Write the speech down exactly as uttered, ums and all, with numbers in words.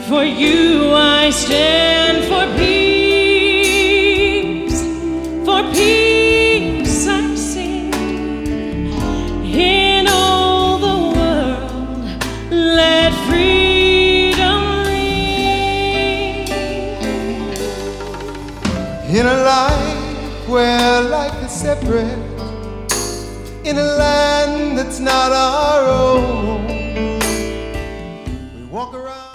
For you I stand, for peace, for peace I sing. In all the world, let freedom ring. In a life where life is separate, in a land that's not our own, we walk around